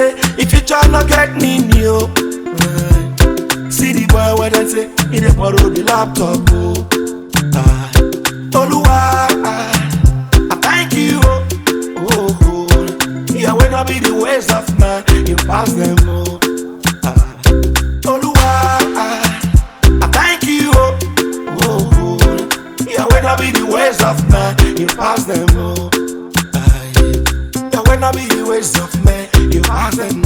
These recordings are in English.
say, if you try not get me new. See the boy where they say, he dey borrow the laptop. Oluwa, I thank you. Yeah, when I be the ways of man, you pass them. Oluwa, I thank you. Yeah, when I be the ways of man, you pass them. Yeah, when I be the ways of man, you pass them.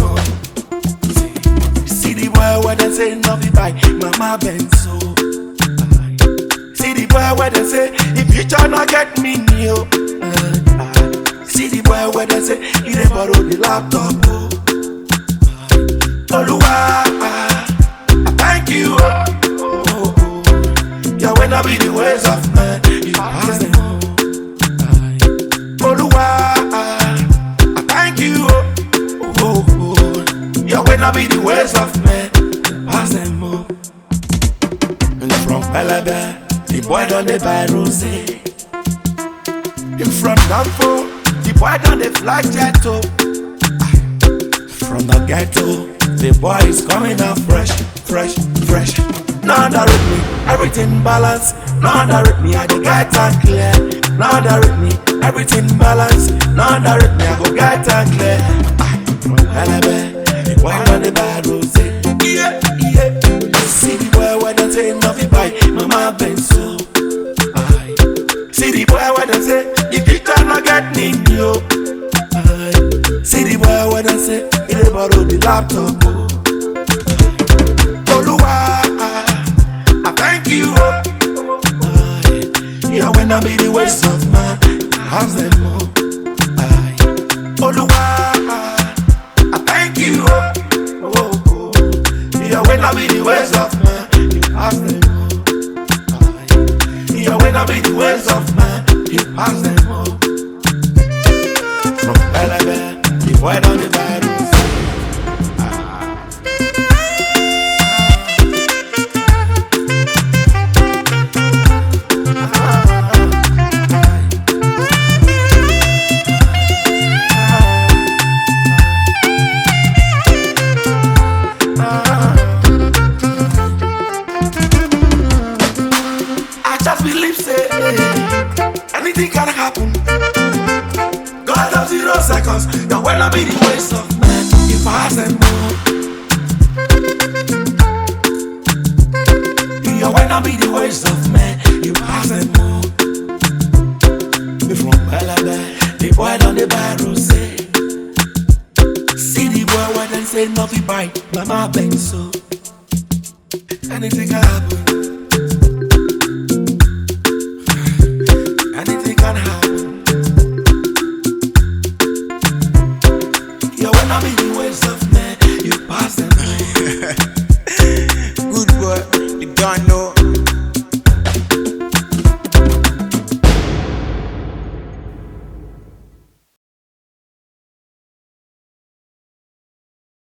See the boy where they say no be buy Mama Benzo. See the boy where they say if you try not get me new. See the boy where they say he dey borrow the laptop. Oluwa, I thank you. Yeah, when I be the ways of man, you pass them. Oluwa, I thank you. Yeah, when I be the ways of men, pass them up. And from Pelebe, the boy done the buy rosé. And from Danfo, the boy done the flag jetto. From the ghetto, the boy is coming out fresh. Now direct me, everything balance. Now direct me, I go get and clear. Now direct me, everything balance. Now direct me, I go get and clear. From Pelebe, why not the bad rosé? Yeah. See the boy where they say nothing buy Mama Benzo. See the boy where they say if you try not get me new. See the boy where they say he dey borrow the laptop. Oluwa, I thank you. Yeah, when I be the ways of man, how's them more? Oluwa, I thank you. Yeah, when I be the ways of man, you pass them. Yeah, when I be the ways of man, you pass them. From Pelebe, the boy down the virus. Believe say anything can happen. God of 0 seconds. Yeah, when I be the ways of man, you pass them more. Yeah, when I be the ways of man, you pass them more. From Pelebe, the boy down the buy rosé. See the boy where they say nothing buy Mama Benzo. Anything can happen.